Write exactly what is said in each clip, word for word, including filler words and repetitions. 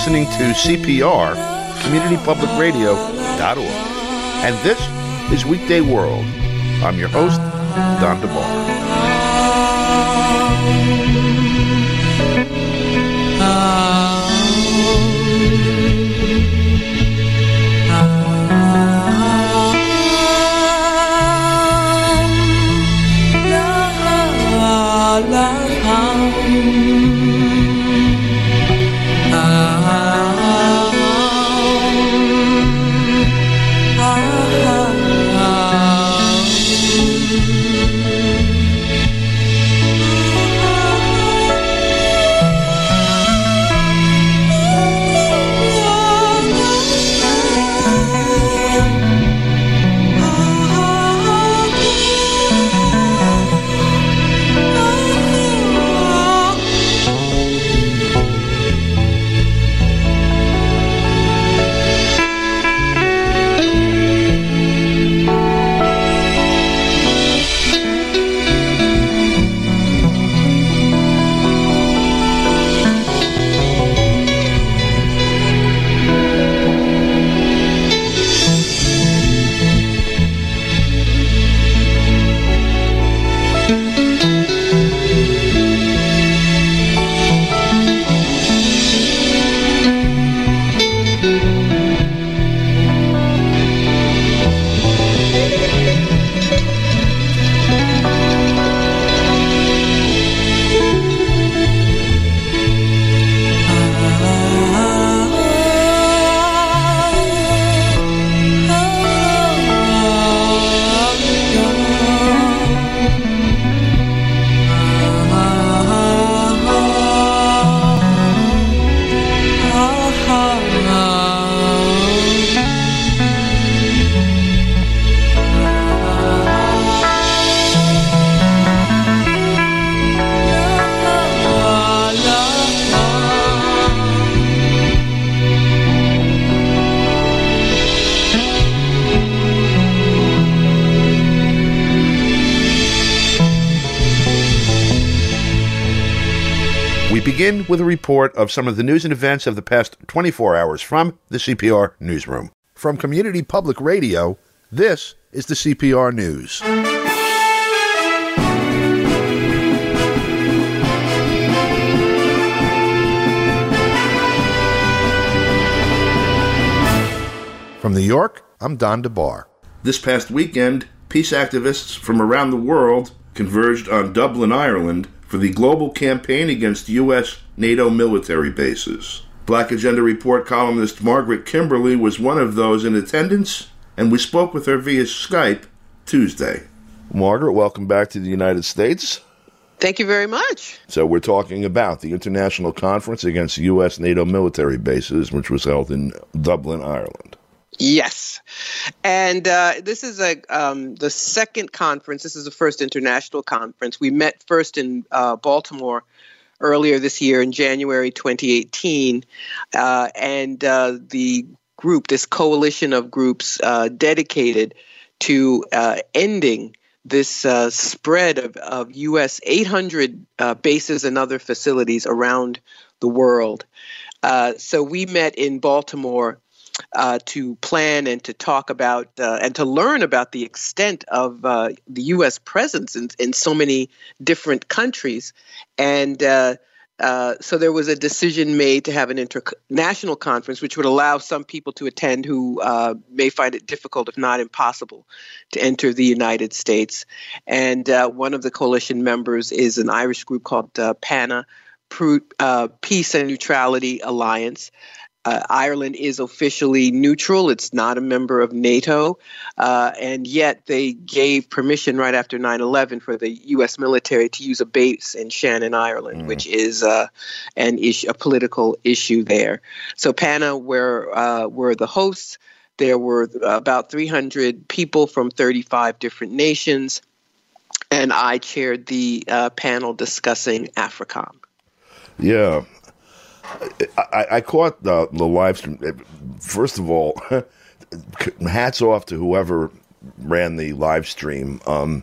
listening to C P R, community public radio dot org. And this is Weekday World. I'm your host, Don DeBar. Begin with a report of some of the news and events of the past twenty-four hours from the C P R Newsroom. From Community Public Radio, this is the C P R News. From New York, I'm Don DeBar. This past weekend, peace activists from around the world converged on Dublin, Ireland, for the global campaign against U S NATO military bases. Black Agenda Report columnist Margaret Kimberly was one of those in attendance, and we spoke with her via Skype Tuesday. Margaret, welcome back to the United States. Thank you very much. So we're talking about the International Conference against U S NATO military bases, which was held in Dublin, Ireland. Yes. And uh, this is a um, the second conference. This is the first international conference. We met first in uh, Baltimore earlier this year in January twenty eighteen. Uh, and uh, the group, this coalition of groups uh, dedicated to uh, ending this uh, spread of, of U S eight hundred uh, bases and other facilities around the world. Uh, so we met in Baltimore Uh, to plan and to talk about uh, and to learn about the extent of uh, the U S presence in, in so many different countries. And uh, uh, so there was a decision made to have an international conference, which would allow some people to attend who uh, may find it difficult, if not impossible, to enter the United States. And uh, one of the coalition members is an Irish group called uh, PANA, uh, Peace and Neutrality Alliance. Uh, Ireland is officially neutral. It's not a member of NATO. Uh, and yet they gave permission right after nine eleven for the U S military to use a base in Shannon, Ireland, mm. which is uh, an issue, a political issue there. So PANA were, uh, were the hosts. There were about three hundred people from thirty-five different nations. And I chaired the uh, panel discussing AFRICOM. Yeah. I, I caught the, the live stream. First of all, hats off to whoever ran the live stream. Um,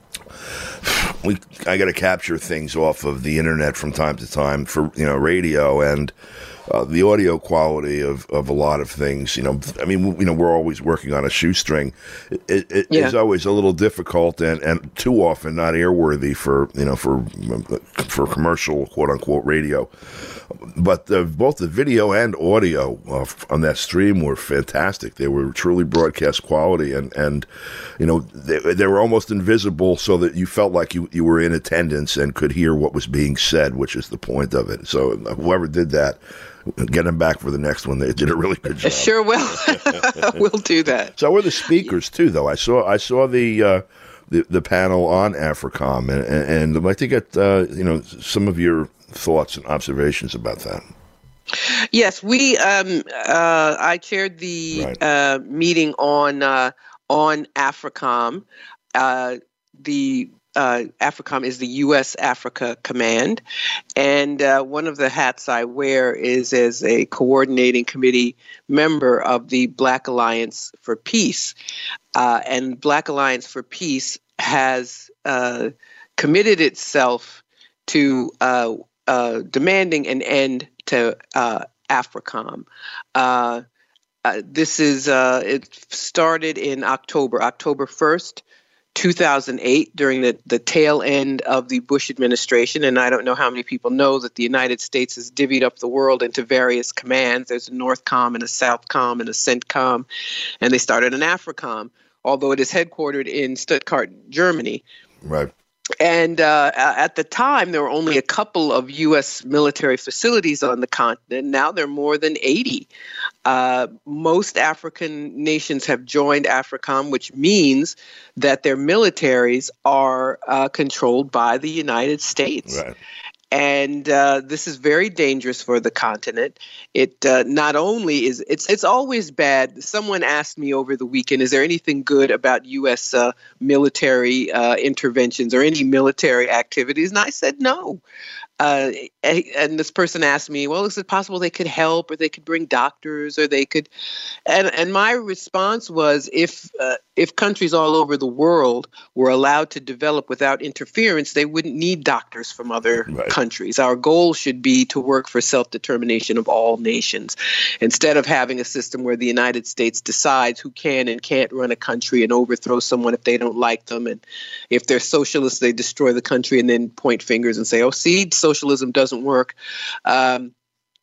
we I got to capture things off of the internet from time to time for you know radio, and uh, the audio quality of, of a lot of things. You know, I mean, you know, we're always working on a shoestring. It, it yeah. is always a little difficult and, and too often not airworthy for you know for for commercial quote unquote radio. But the, both the video and audio uh, on that stream were fantastic. They were truly broadcast quality, and, and you know they, they were almost invisible, so that you felt like you, you were in attendance and could hear what was being said, which is the point of it. So whoever did that, get them back for the next one. They did a really good job. Sure will. We'll do that. So were the speakers too, though. I saw I saw the. Uh, The, the panel on AFRICOM, and, and I'd like to get uh, you know some of your thoughts and observations about that. Yes, we. Um, uh, I chaired the right. uh, meeting on uh, on AFRICOM. Uh, the uh, AFRICOM is the U S Africa Command, and uh, one of the hats I wear is as a coordinating committee member of the Black Alliance for Peace. Uh, and Black Alliance for Peace has uh, committed itself to uh, uh, demanding an end to uh, AFRICOM. Uh, uh, this is uh, it started in October, October first, two thousand eight, during the, the tail end of the Bush administration. And I don't know how many people know that the United States has divvied up the world into various commands. There's a NORTHCOM and a SOUTHCOM and a CENTCOM, and they started an AFRICOM, although it is headquartered in Stuttgart, Germany. Right. And uh, at the time, there were only a couple of U S military facilities on the continent. Now there are more than eighty. Uh, most African nations have joined AFRICOM, which means that their militaries are uh, controlled by the United States. Right. And uh, this is very dangerous for the continent. It uh, not only is it's it's always bad. Someone asked me over the weekend, "Is there anything good about U S uh, military uh, interventions or any military activities?" And I said no. Uh, and this person asked me, well, is it possible they could help, or they could bring doctors, or they could? And and my response was, if uh, if countries all over the world were allowed to develop without interference, they wouldn't need doctors from other right. countries. Our goal should be to work for self-determination of all nations, instead of having a system where the United States decides who can and can't run a country and overthrow someone if they don't like them. And if they're socialists, they destroy the country and then point fingers and say, oh, see, socialism doesn't work. Um,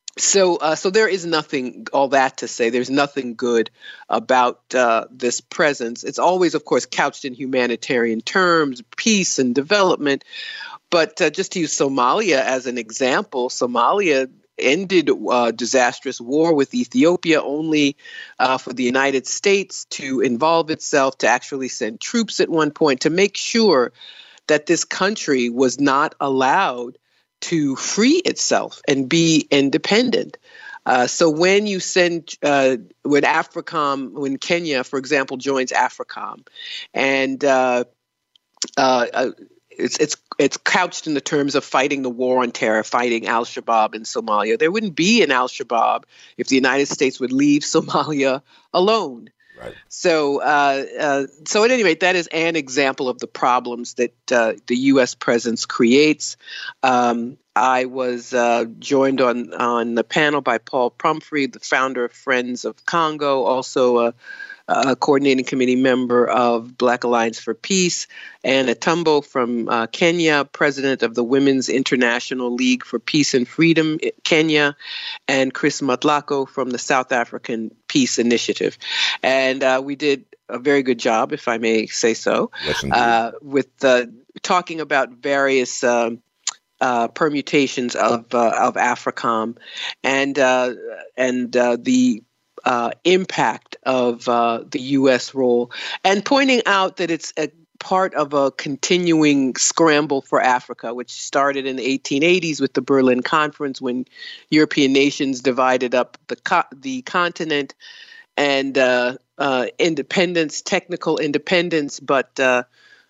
so uh, so there is nothing, all that to say, there's nothing good about uh, this presence. It's always, of course, couched in humanitarian terms, peace and development. But uh, just to use Somalia as an example, Somalia ended uh, disastrous war with Ethiopia only uh, for the United States to involve itself, to actually send troops at one point to make sure that this country was not allowed to free itself and be independent. Uh, so when you send, uh, when AFRICOM, when Kenya, for example, joins AFRICOM, and uh, uh, uh, it's it's it's couched in the terms of fighting the war on terror, fighting al-Shabaab in Somalia. There wouldn't be an al-Shabaab if the United States would leave Somalia alone. Right. So, uh, uh, so at any rate, that is an example of the problems that uh, the U S presence creates. Um, I was uh, joined on on the panel by Paul Pumphrey, the founder of Friends of Congo, also a, a coordinating committee member of Black Alliance for Peace, Anna Tumbo from uh, Kenya, president of the Women's International League for Peace and Freedom, Kenya, and Chris Matlako from the South African Peace Initiative. And uh, we did a very good job, if I may say so, yes, uh, with uh, talking about various uh, uh, permutations of uh, of AFRICOM and uh, and uh, the Uh, impact of uh, the U S role, and pointing out that it's a part of a continuing scramble for Africa, which started in the eighteen eighties with the Berlin Conference, when European nations divided up the co- the continent, and uh, uh, independence, technical independence, but uh,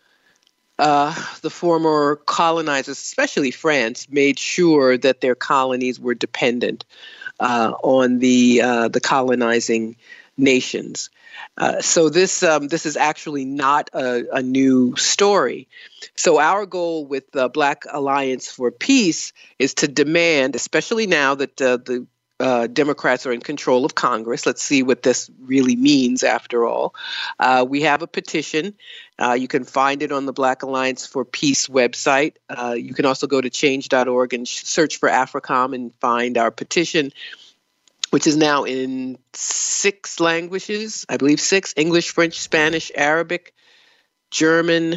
uh, the former colonizers, especially France, made sure that their colonies were dependent Uh, on the uh, the colonizing nations. Uh, so this um, this is actually not a, a new story. So our goal with the Black Alliance for Peace is to demand, especially now that uh, the uh, Democrats are in control of Congress. Let's see what this really means after all. Uh, we have a petition. Uh, you can find it on the Black Alliance for Peace website. Uh, you can also go to change dot org and sh- search for AFRICOM and find our petition, which is now in six languages, I believe six: English, French, Spanish, Arabic, German,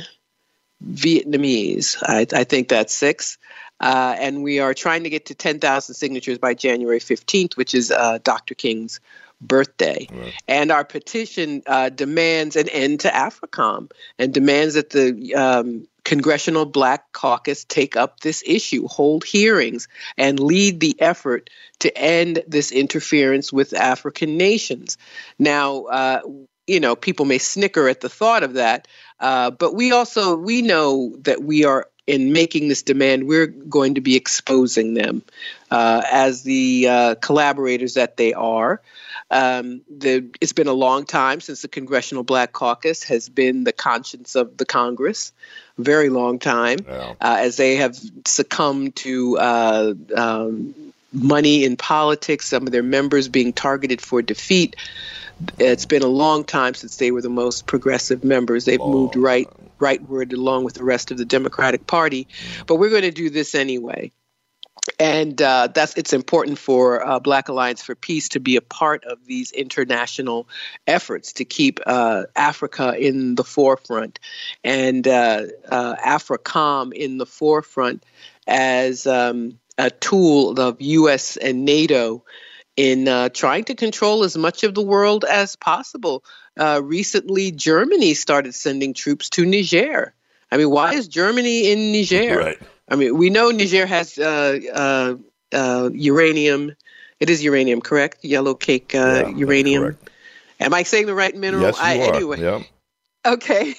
Vietnamese. I, I think that's six. Uh, and we are trying to get to ten thousand signatures by January fifteenth, which is uh, Doctor King's birthday. Right. And our petition uh, demands an end to AFRICOM and demands that the um, Congressional Black Caucus take up this issue, hold hearings, and lead the effort to end this interference with African nations. Now, uh, you know, people may snicker at the thought of that, uh, but we also, we know that we are, in making this demand, we're going to be exposing them uh, as the uh, collaborators that they are. Um, the, it's been a long time since the Congressional Black Caucus has been the conscience of the Congress, a very long time, yeah. uh, as they have succumbed to uh, um, money in politics, some of their members being targeted for defeat. It's been a long time since they were the most progressive members. They've oh. moved right, rightward along with the rest of the Democratic Party. But we're going to do this anyway. And uh, that's it's important for uh, Black Alliance for Peace to be a part of these international efforts to keep uh, Africa in the forefront and uh, uh, AFRICOM in the forefront as um, a tool of U S and NATO in uh, trying to control as much of the world as possible. Uh, recently, Germany started sending troops to Niger. I mean, why is Germany in Niger? Right. I mean, we know Niger has uh, uh, uh, uranium. It is uranium, correct? Yellow cake uh, yeah, uranium. Am I saying the right mineral? Yes, you I, are. Anyway. Yeah. Okay.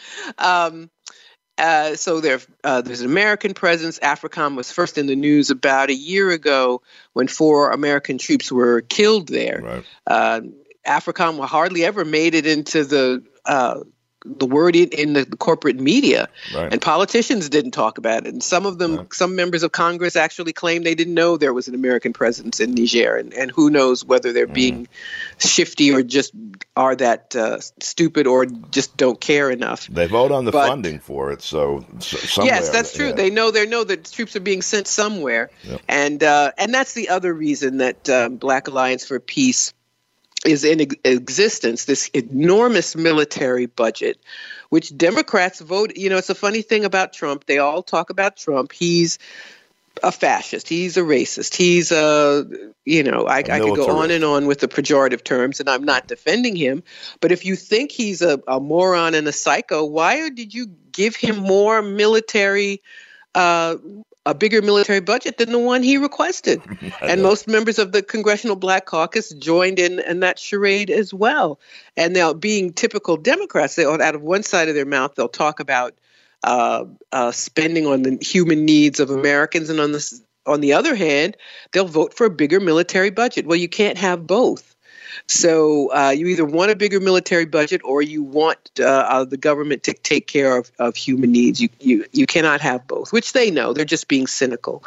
um, Uh, so there, uh, there's an American presence. AFRICOM was first in the news about a year ago when four American troops were killed there. Right. Uh, AFRICOM hardly ever made it into the uh, the word in, in the corporate media, right. and politicians didn't talk about it. And some of them, right. some members of Congress actually claimed they didn't know there was an American presence in Niger. And, and who knows whether they're mm. being shifty or just are that uh, stupid or just don't care enough. They vote on the but, funding for it, so somewhere. Yes, that's true. Yeah. They know they know that troops are being sent somewhere, yep. and uh, and that's the other reason that um, Black Alliance for Peace is in ex- existence. This enormous military budget, which Democrats vote. You know, it's a funny thing about Trump. They all talk about Trump. He's a fascist. He's a racist. He's a, you know, I, I could go on and on with the pejorative terms, and I'm not defending him. But if you think he's a, a moron and a psycho, why did you give him more military, uh, a bigger military budget than the one he requested? And most members of the Congressional Black Caucus joined in, in that charade as well. And now, being typical Democrats, they out of one side of their mouth, they'll talk about Uh, uh, spending on the human needs of Americans, and on this, on the other hand, they'll vote for a bigger military budget. Well, you can't have both. So uh, you either want a bigger military budget or you want uh, uh, the government to take care of, of human needs. You, you you cannot have both, which they know. They're just being cynical.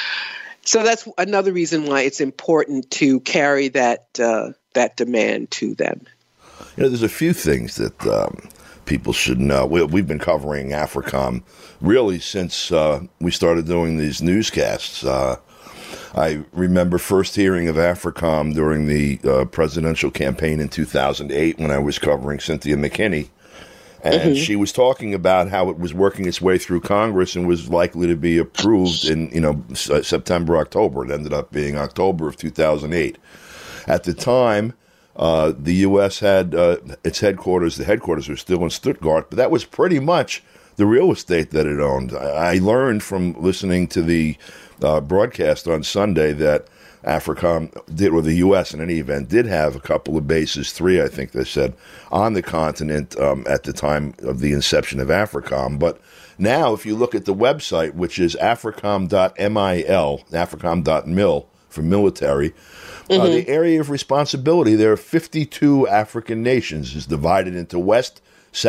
So that's another reason why it's important to carry that uh, that demand to them. You know, there's a few things that Um people should know. We, we've been covering AFRICOM really since uh, we started doing these newscasts. Uh, I remember first hearing of AFRICOM during the uh, presidential campaign in two thousand eight when I was covering Cynthia McKinney. And mm-hmm. she was talking about how it was working its way through Congress and was likely to be approved in, you know, September, October. It ended up being October of two thousand eight. At the time, Uh, the U S had uh, its headquarters. The headquarters were still in Stuttgart, but that was pretty much the real estate that it owned. I, I learned from listening to the uh, broadcast on Sunday that AFRICOM did, or the U S in any event, did have a couple of bases, three I think they said, on the continent um, at the time of the inception of AFRICOM. But now if you look at the website, which is africom dot mil, africom dot mil for military, Mm-hmm. Uh, the area of responsibility, there are fifty-two African nations, is divided into West, South,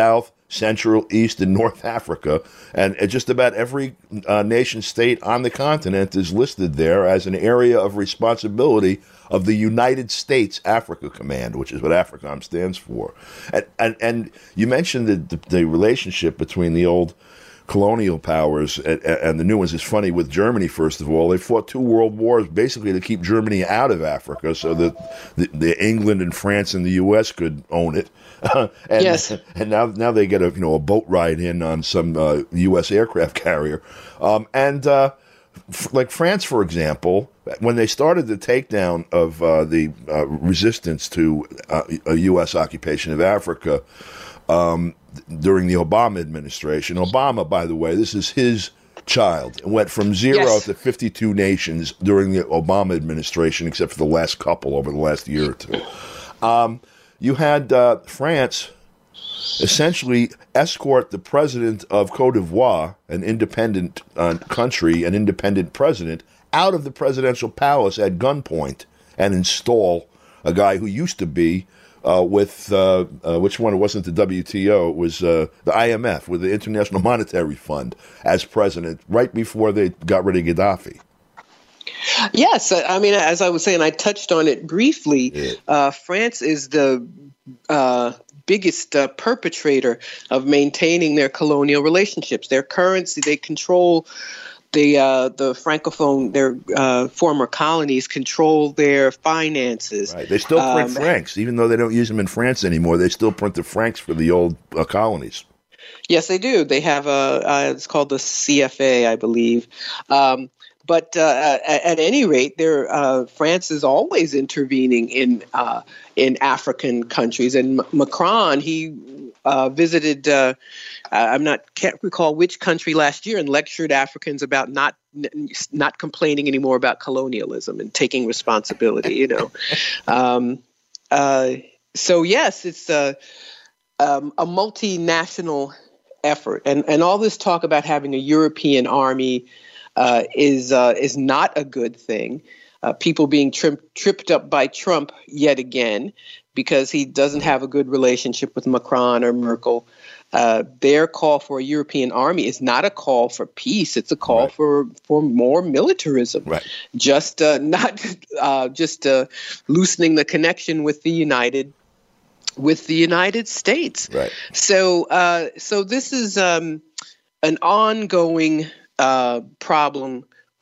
Central, East, and North Africa. And just about every uh, nation state on the continent is listed there as an area of responsibility of the United States Africa Command, which is what AFRICOM stands for. And and, and you mentioned the, the, the relationship between the old colonial powers and, and the new ones. Is funny with Germany, first of all. They fought two world wars basically to keep Germany out of Africa so that the, the England and France and the U S could own it. and, yes. And now now they get a you know a boat ride in on some uh, U S aircraft carrier. Um, and uh, f- like France, for example, when they started the takedown of uh, the uh, resistance to uh, a U S occupation of Africa, um, during the Obama administration. Obama, by the way, this is his child. It went from zero yes. to fifty-two nations during the Obama administration, except for the last couple over the last year or two. Um, you had uh, France essentially escort the president of Cote d'Ivoire, an independent uh, country, an independent president, out of the presidential palace at gunpoint and install a guy who used to be Uh, with, uh, uh, which one? It wasn't the W T O, it was uh, the I M F, with the International Monetary Fund, as president, right before they got rid of Gaddafi. Yes, I mean, as I was saying, I touched on it briefly. Yeah. Uh, France is the uh, biggest uh, perpetrator of maintaining their colonial relationships. Their currency, they control the uh, the francophone, their uh, former colonies control their finances. Right. They still print um, francs, even though they don't use them in France anymore. They still print the francs for the old uh, colonies. Yes, they do. They have a, uh, it's called the C F A, I believe. Um, but uh, at, at any rate, there, uh, France is always intervening in uh, in African countries. And M- Macron, he uh, visited, uh, I'm not can't recall which country last year, and lectured Africans about not not complaining anymore about colonialism and taking responsibility. You know, um, uh, so yes, it's a, um, a multinational effort, and and all this talk about having a European army uh, is uh, is not a good thing. Uh, people being tri- tripped up by Trump yet again because he doesn't have a good relationship with Macron or Merkel. Uh, their call for a European army is not a call for peace; it's a call right. for for more militarism. Right. Just uh, not uh, just uh, loosening the connection with the United. with the United States. Right. So uh, so this is um, an ongoing uh, problem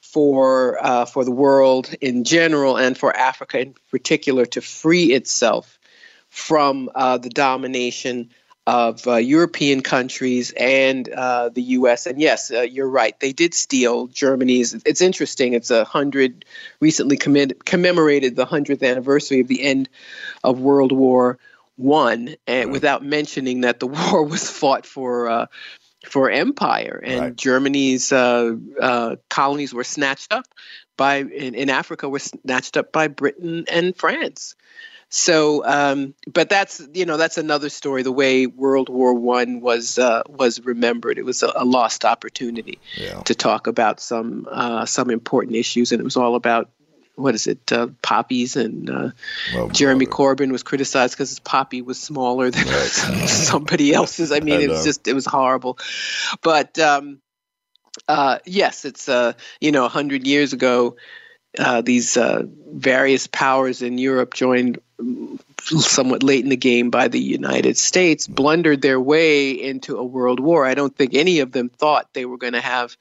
for uh, for the world in general and for Africa in particular to free itself from uh, the domination of uh, European countries and uh, the U S. And yes, uh, you're right. They did steal Germany's. It's interesting. It's a hundred recently commit, commemorated the hundredth anniversary of the end of World War One, and right. without mentioning that the war was fought for uh, for empire, and right. Germany's uh, uh, colonies were snatched up by in, in Africa were snatched up by Britain and France. So, um, but that's you know that's another story. The way World War One was uh, was remembered, it was a, a lost opportunity yeah. to talk about some uh, some important issues, and it was all about. What is it? Uh, poppies and uh, well, Jeremy brother. Corbyn was criticized because his poppy was smaller than right. somebody else's. I mean, I it was know. just it was horrible. But um, uh, yes, it's uh, you know a hundred years ago. Uh, these uh, various powers in Europe joined somewhat late in the game by the United States, blundered their way into a world war. I don't think any of them thought they were going to have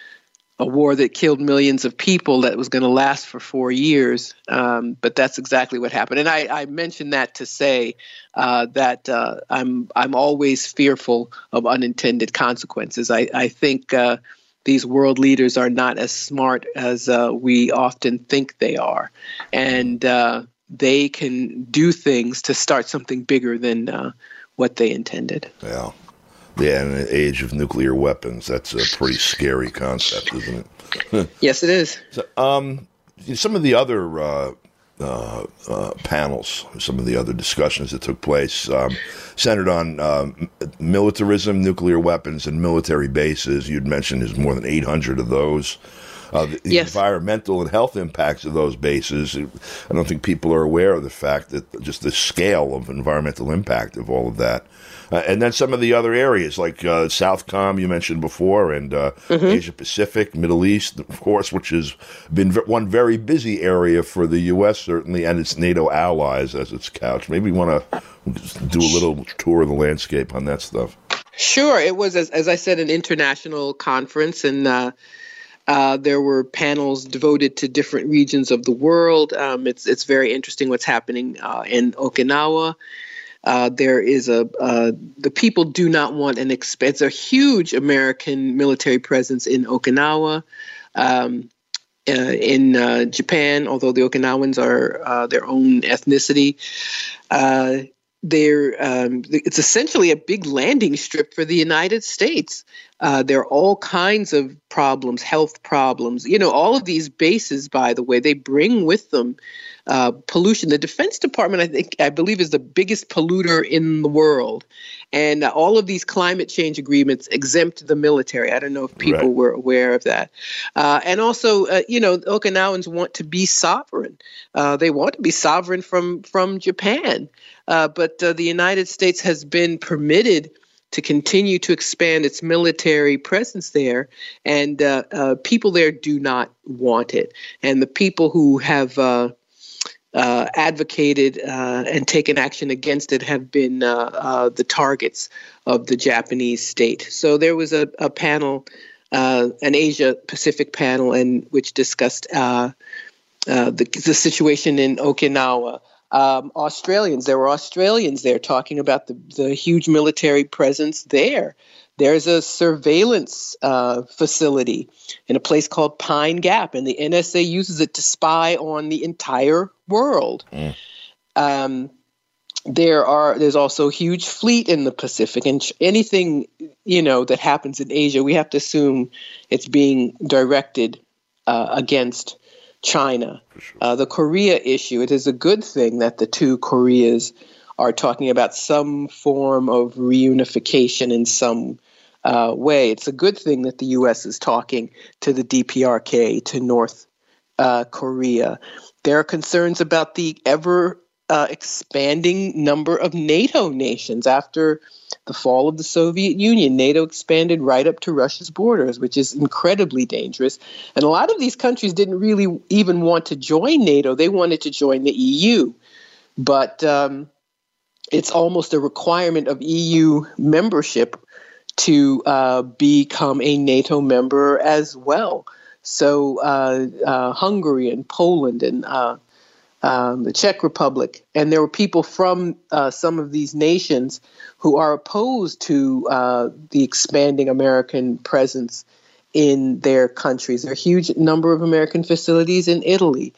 a war that killed millions of people that was going to last for four years. Um, but that's exactly what happened. And I, I mentioned that to say uh, that uh, I'm I'm always fearful of unintended consequences. I, I think uh, these world leaders are not as smart as uh, we often think they are. And uh, they can do things to start something bigger than uh, what they intended. Yeah. Yeah, in an age of nuclear weapons, that's a pretty scary concept, isn't it? Yes, it is. So, um, some of the other uh, uh, uh, panels, some of the other discussions that took place um, centered on um, militarism, nuclear weapons, and military bases. You'd mentioned there's more than eight hundred of those. uh, the, the yes. environmental and health impacts of those bases. I don't think people are aware of the fact that just the scale of environmental impact of all of that. Uh, and then some of the other areas like uh, Southcom you mentioned before, and uh, mm-hmm. Asia Pacific, Middle East, of course, which has been v- one very busy area for the U S certainly, and its NATO allies as its couch. Maybe you want to do a little tour of the landscape on that stuff. Sure. It was, as, as I said, an international conference, and uh, uh, there were panels devoted to different regions of the world. Um, it's it's very interesting what's happening uh, in Okinawa. Uh, there is a uh, the people do not want an exp- it's a huge American military presence in Okinawa, um, uh, in uh, Japan. Although the Okinawans are uh, their own ethnicity, uh, they're um, it's essentially a big landing strip for the United States. Uh, there are all kinds of problems, health problems. You know, all of these bases, by the way, they bring with them Uh, pollution. The Defense Department, I think, I believe, is the biggest polluter in the world, and uh, all of these climate change agreements exempt the military. I don't know if people right. were aware of that. Uh, and also, uh, you know, Okinawans want to be sovereign. Uh, they want to be sovereign from from Japan, uh, but uh, the United States has been permitted to continue to expand its military presence there, and uh, uh, people there do not want it. And the people who have uh, Uh, advocated uh, and taken action against it have been uh, uh, the targets of the Japanese state. So there was a, a panel, uh, an Asia Pacific panel, and which discussed uh, uh, the, the situation in Okinawa. Um, Australians, there were Australians there talking about the, the huge military presence there. There's a surveillance uh, facility in a place called Pine Gap, and the N S A uses it to spy on the entire world. Mm. Um, there are there's also a huge fleet in the Pacific, and anything you know that happens in Asia, we have to assume it's being directed uh, against China. Sure. Uh, the Korea issue, it is a good thing that the two Koreas are talking about some form of reunification in some uh, way. It's a good thing that the U S is talking to the D P R K, to North uh, Korea. There are concerns about the ever uh, expanding number of NATO nations. After the fall of the Soviet Union, NATO expanded right up to Russia's borders, which is incredibly dangerous. And a lot of these countries didn't really even want to join NATO. They wanted to join the E U. But um, it's almost a requirement of E U membership to uh, become a NATO member as well. So uh, uh, Hungary and Poland and uh, um, the Czech Republic, and there were people from uh, some of these nations who are opposed to uh, the expanding American presence in their countries. There are a huge number of American facilities in Italy,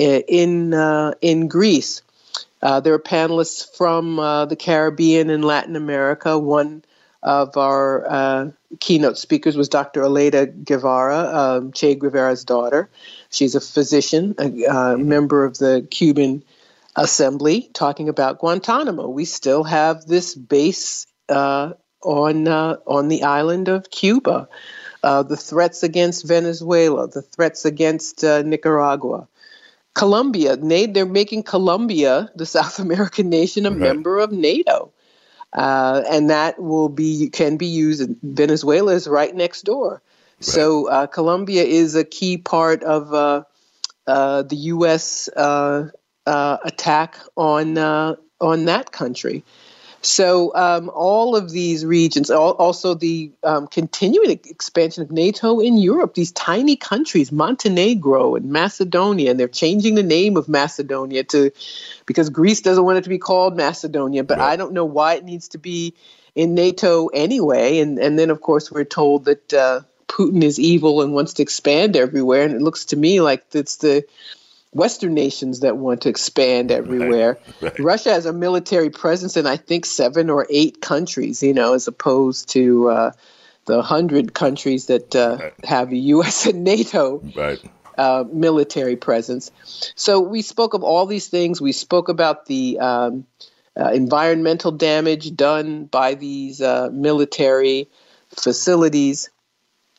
in uh, in Greece. Uh, there are panelists from uh, the Caribbean and Latin America. One of our uh, keynote speakers was Doctor Aleida Guevara, um, Che Guevara's daughter. She's a physician, a, a member of the Cuban Assembly, talking about Guantanamo. We still have this base uh, on uh, on the island of Cuba. Uh, the threats against Venezuela, the threats against uh, Nicaragua. Colombia, they're making Colombia, the South American nation, a right. member of NATO. Uh, and that will be can be used. Venezuela is right next door. Right. So uh, Colombia is a key part of uh, uh, the U S uh, uh, attack on uh, on that country. So um, all of these regions, also the um, continuing expansion of NATO in Europe, these tiny countries, Montenegro and Macedonia, and they're changing the name of Macedonia to, because Greece doesn't want it to be called Macedonia, but right. I don't know why it needs to be in NATO anyway. And, and then, of course, we're told that uh, Putin is evil and wants to expand everywhere. And it looks to me like it's the Western nations that want to expand everywhere. Right, right. Russia has a military presence in, I think, seven or eight countries, you know, as opposed to uh, the hundred countries that uh, right. have a U S and NATO right. uh, military presence. So we spoke of all these things. We spoke about the um, uh, environmental damage done by these uh, military facilities.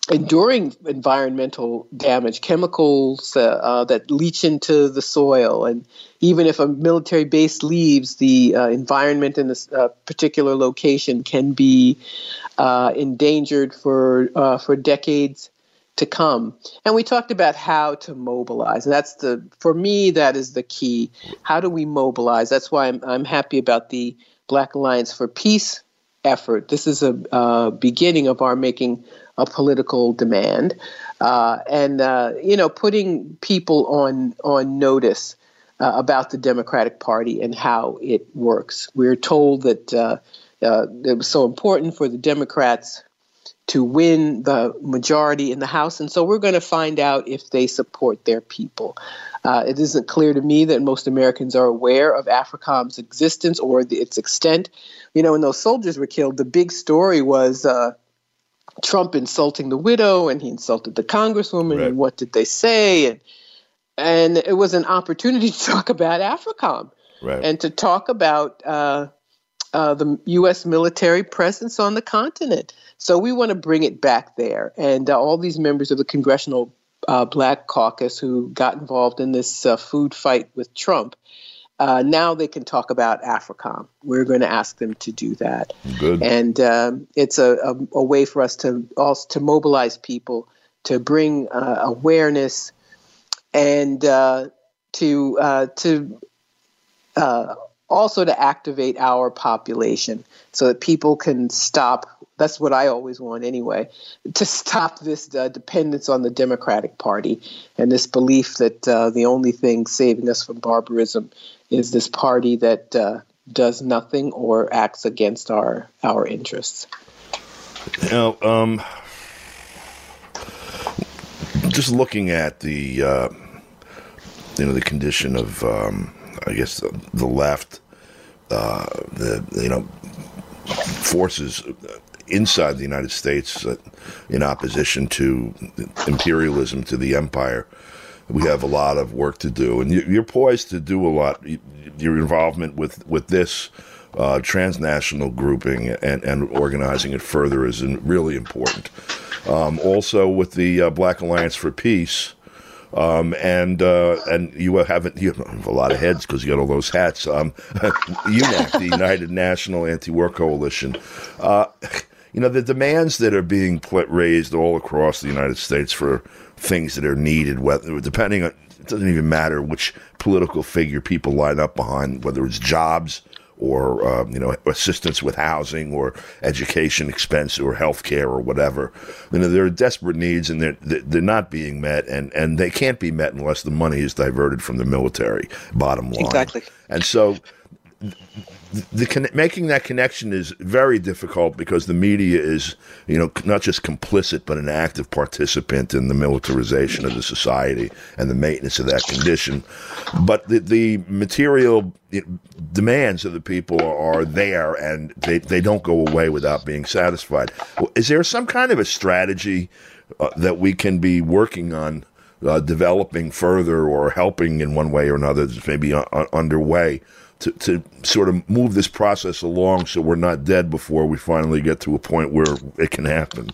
enduring environmental damage, chemicals uh, uh, that leach into the soil. And even if a military base leaves, the uh, environment in this uh, particular location can be uh, endangered for uh, for decades to come. And we talked about how to mobilize. And that's the, for me, that is the key. How do we mobilize? That's why I'm, I'm happy about the Black Alliance for Peace effort. This is a uh, beginning of our making a political demand, uh, and uh, you know, putting people on on notice uh, about the Democratic Party and how it works. We're told that uh, uh, it was so important for the Democrats to win the majority in the House, and so we're going to find out if they support their people. Uh, it isn't clear to me that most Americans are aware of AFRICOM's existence or the, its extent. You know, when those soldiers were killed, the big story was uh, Trump insulting the widow, and he insulted the congresswoman, right. And what did they say? And and it was an opportunity to talk about AFRICOM, right. And to talk about uh, uh, the U S military presence on the continent. So we want to bring it back there. And uh, all these members of the Congressional uh, Black Caucus who got involved in this uh, food fight with Trump, Uh, now they can talk about AFRICOM. We're going to ask them to do that. Good. And um, it's a, a, a way for us to also to mobilize people, to bring uh, awareness, and uh, to uh, to uh, also to activate our population so that people can stop. That's what I always want anyway, to stop this uh, dependence on the Democratic Party and this belief that uh, the only thing saving us from barbarism is this party that uh, does nothing or acts against our our interests. Now, um, just looking at the uh, you know the condition of um, I guess the, the left, uh, the you know forces inside the United States uh, in opposition to imperialism, to the empire. We have a lot of work to do, and you're poised to do a lot. Your involvement with, with this uh, transnational grouping and, and organizing it further is really important. Um, also, with the uh, Black Alliance for Peace, um, and uh, and you haven't you have a lot of heads because you got all those hats. Um, U N A C, the United National Anti-War Coalition. Uh, you know, the demands that are being raised all across the United States for things that are needed, whether depending on, it doesn't even matter which political figure people line up behind, whether it's jobs or uh, you know assistance with housing or education expense or health care or whatever. You know, there are desperate needs, and they're they're not being met, and, and they can't be met unless the money is diverted from the military. Bottom line, exactly. And so, The, the making that connection is very difficult because the media is, you know, not just complicit but an active participant in the militarization of the society and the maintenance of that condition. But the, the material demands of the people are there, and they, they don't go away without being satisfied. Is there some kind of a strategy uh, that we can be working on, uh, developing further, or helping in one way or another that's maybe uh, underway? To, to sort of move this process along so we're not dead before we finally get to a point where it can happen?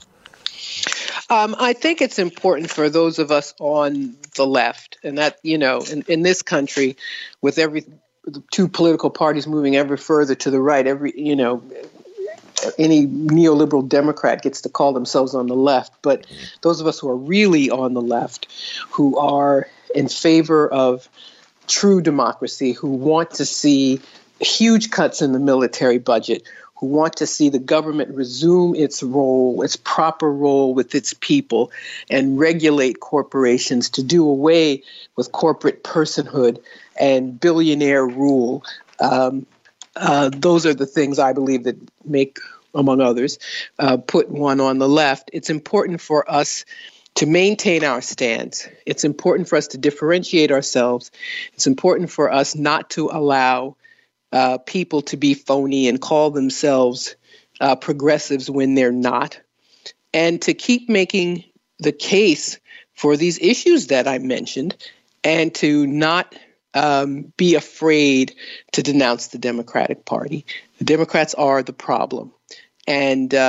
Um, I think it's important for those of us on the left, and that, you know, in, in this country, with every the two political parties moving ever further to the right, every, you know, any neoliberal Democrat gets to call themselves on the left. But those of us who are really on the left, who are in favor of true democracy, who want to see huge cuts in the military budget, who want to see the government resume its role, its proper role with its people, and regulate corporations, to do away with corporate personhood and billionaire rule. Um, uh, those are the things I believe that make, among others, uh, put one on the left. It's important for us to maintain our stance. It's important for us to differentiate ourselves. It's important for us not to allow uh, people to be phony and call themselves uh, progressives when they're not, and to keep making the case for these issues that I mentioned, and to not um, be afraid to denounce the Democratic Party. The Democrats are the problem. And uh,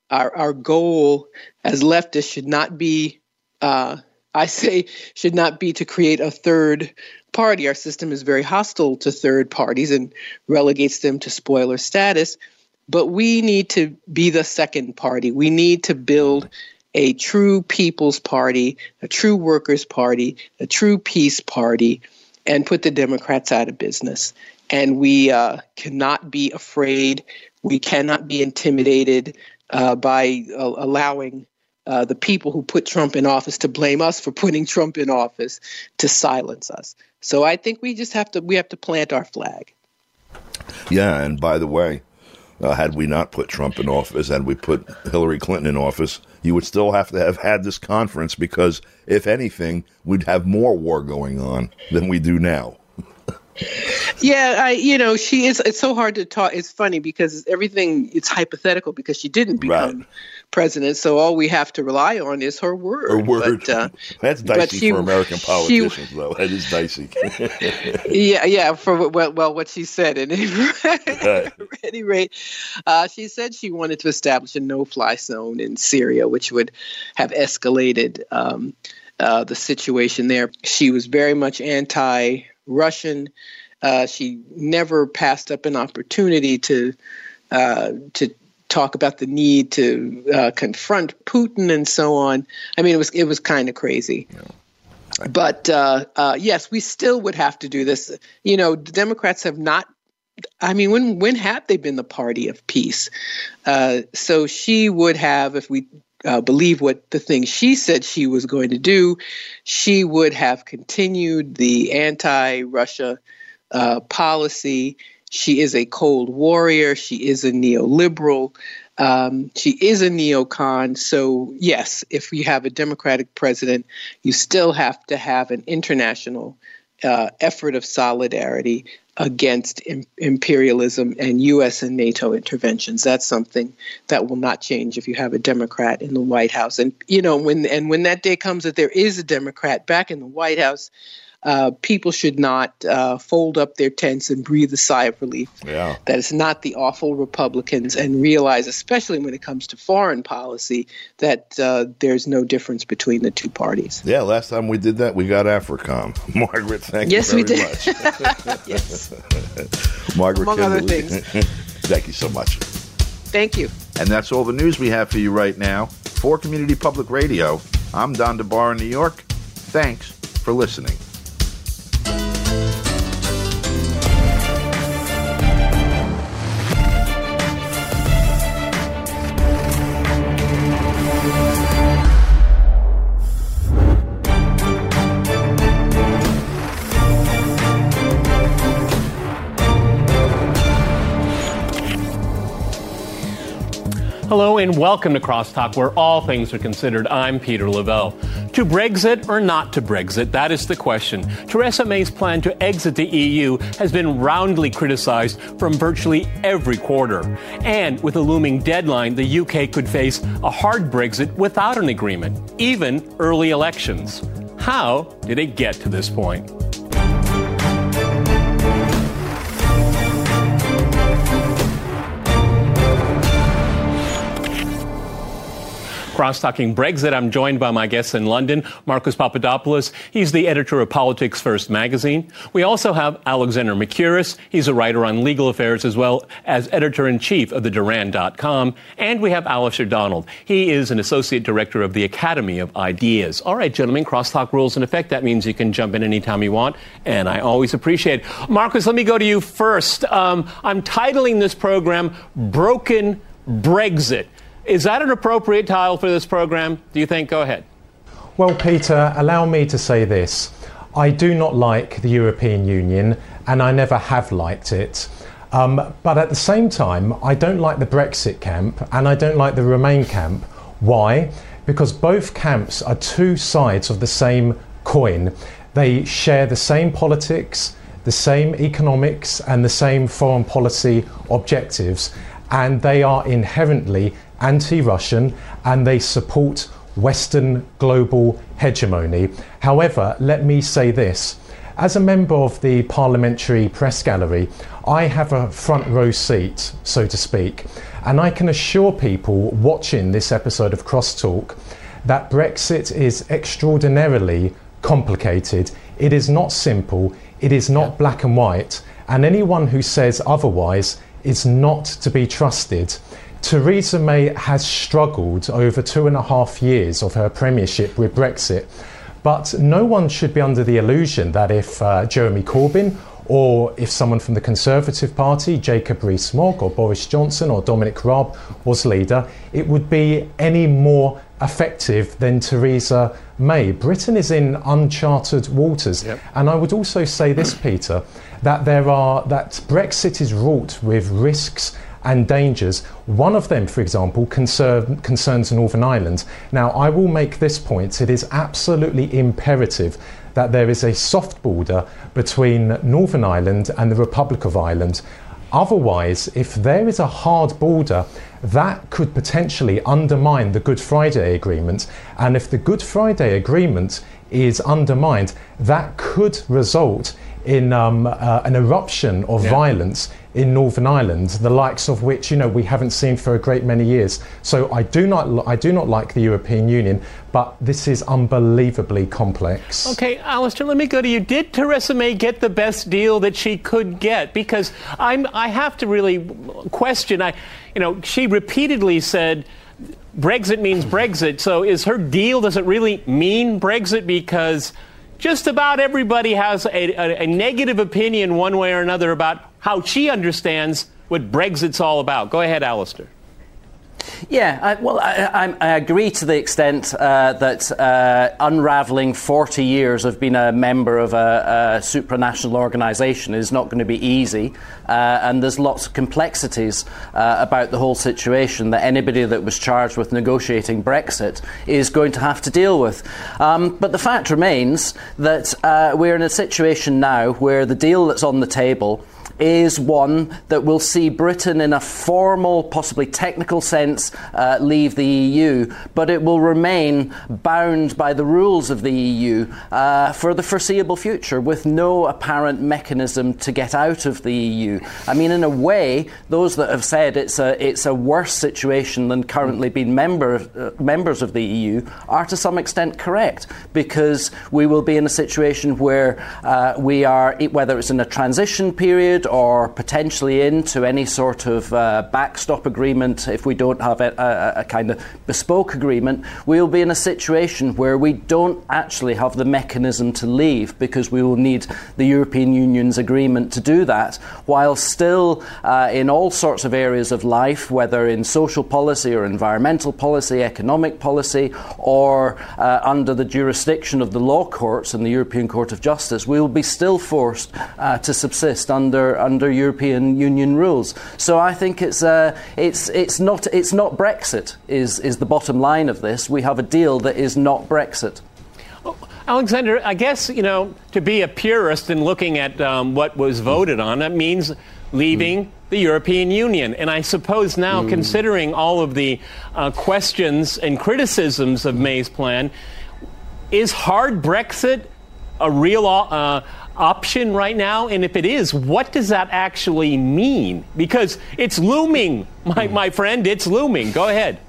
our, our goal as leftists should not be, uh, I say, should not be to create a third party. Our system is very hostile to third parties and relegates them to spoiler status. But we need to be the second party. We need to build a true people's party, a true workers' party, a true peace party, and put the Democrats out of business. And we uh, cannot be afraid. We cannot be intimidated uh, by uh, allowing uh, the people who put Trump in office to blame us for putting Trump in office to silence us. So I think we just have to we have to plant our flag. Yeah, and by the way, Uh, had we not put Trump in office and we put Hillary Clinton in office, you would still have to have had this conference because, if anything, we'd have more war going on than we do now. Yeah, I, you know, she is. It's so hard to talk. It's funny because everything, it's hypothetical because she didn't become right. president. So all we have to rely on is her word. Her word. But, uh, That's dicey she, for American politicians, she, though. That is dicey. yeah, yeah. For well, well, what she said. At any rate, at any rate uh, she said she wanted to establish a no-fly zone in Syria, which would have escalated um, uh, the situation there. She was very much anti-Russian. Uh, she never passed up an opportunity to uh, to talk about the need to uh, confront Putin and so on. I mean, it was it was kind of crazy. Yeah. But uh, uh, yes, we still would have to do this. You know, the Democrats have not. I mean, when when have they been the party of peace? Uh, so she would have, if we uh, believe what the thing she said she was going to do, she would have continued the anti-Russia Uh, policy. She is a cold warrior. She is a neoliberal. Um, she is a neocon. So yes, if you have a Democratic president, you still have to have an international uh, effort of solidarity against im- imperialism and U S and NATO interventions. That's something that will not change if you have a Democrat in the White House. And you know, when and when that day comes that there is a Democrat back in the White House, Uh, people should not uh, fold up their tents and breathe a sigh of relief. Yeah. That it's not the awful Republicans, and realize, especially when it comes to foreign policy, that uh, there's no difference between the two parties. Yeah, last time we did that, we got AFRICOM. Margaret, thank yes, you very we did. much. Yes. Margaret Among Kendall, other things. Thank you so much. Thank you. And that's all the news we have for you right now. For Community Public Radio, I'm Don DeBar in New York. Thanks for listening. Hello and welcome to Crosstalk, where all things are considered. I'm Peter Lavelle. To Brexit or not to Brexit, that is the question. Theresa May's plan to exit the E U has been roundly criticized from virtually every quarter. And with a looming deadline, the U K could face a hard Brexit without an agreement, even early elections. How did it get to this point? Cross-talking Brexit, I'm joined by my guests in London, Marcos Papadopoulos. He's the editor of Politics First magazine. We also have Alexander Mercouris. He's a writer on legal affairs as well as editor-in-chief of the Duran dot com. And we have Alistair Donald. He is an associate director of the Academy of Ideas. All right, gentlemen, crosstalk rules in effect. That means you can jump in anytime you want, and I always appreciate it. Marcos, let me go to you first. Um, I'm titling this program Broken Brexit. Is that an appropriate title for this program, do you think? Go ahead. Well, Peter, allow me to say this. I do not like the European Union, and I never have liked it. Um, but at the same time, I don't like the Brexit camp, and I don't like the Remain camp. Why? Because both camps are two sides of the same coin. They share the same politics, the same economics, and the same foreign policy objectives, and they are inherently anti-Russian, and they support Western global hegemony. However, let me say this. As a member of the Parliamentary Press Gallery, I have a front row seat, so to speak, And I can assure people watching this episode of Crosstalk that Brexit is extraordinarily complicated. It is not simple. It is not yeah. black and white. And anyone who says otherwise is not to be trusted. Theresa May has struggled over two and a half years of her premiership with Brexit. But no one should be under the illusion that if uh, Jeremy Corbyn or if someone from the Conservative Party, Jacob Rees-Mogg or Boris Johnson or Dominic Raab was leader, it would be any more effective than Theresa May. Britain is in uncharted waters. Yep. And I would also say this, Peter, that there are that Brexit is wrought with risks and dangers. One of them, for example, concern, concerns Northern Ireland. Now, I will make this point. It is absolutely imperative that there is a soft border between Northern Ireland and the Republic of Ireland. Otherwise, if there is a hard border, that could potentially undermine the Good Friday Agreement. And if the Good Friday Agreement is undermined, that could result in um, uh, an eruption of yeah. violence in Northern Ireland, the likes of which, you know, we haven't seen for a great many years. So I do not, I do not like the European Union, but this is unbelievably complex. Okay, Alistair, let me go to you. Did Theresa May get the best deal that she could get? Because I'm, I have to really question. I, you know, she repeatedly said Brexit means Brexit. So is her deal, does it really mean Brexit? Because just about everybody has a, a, a negative opinion one way or another about how she understands what Brexit's all about. Go ahead, Alistair. Yeah, I, well, I, I agree to the extent uh, that uh, unravelling forty years of being a member of a, a supranational organisation is not going to be easy, uh, and there's lots of complexities uh, about the whole situation that anybody that was charged with negotiating Brexit is going to have to deal with. Um, but the fact remains that uh, we're in a situation now where the deal that's on the table is one that will see Britain in a formal, possibly technical sense, uh, leave the E U, but it will remain bound by the rules of the E U uh, for the foreseeable future, with no apparent mechanism to get out of the E U. I mean, in a way, those that have said it's a it's a worse situation than currently being member of, uh, members of the E U are to some extent correct, because we will be in a situation where uh, we are, whether it's in a transition period or potentially into any sort of uh, backstop agreement, if we don't have a, a, a kind of bespoke agreement, we'll be in a situation where we don't actually have the mechanism to leave, because we will need the European Union's agreement to do that, while still uh, in all sorts of areas of life, whether in social policy or environmental policy, economic policy, or uh, under the jurisdiction of the law courts and the European Court of Justice, we will be still forced uh, to subsist under under European Union rules. So I think it's uh, it's it's not it's not Brexit is is the bottom line of this. We have a deal that is not Brexit. Oh, Alexander, I guess, you know, to be a purist in looking at um, what was voted on, that means leaving mm. the European Union. And I suppose now, mm. considering all of the uh, questions and criticisms of May's plan, is hard Brexit a real uh, option right now? And if it is, what does that actually mean? Because it's looming, my, my friend, it's looming. Go ahead.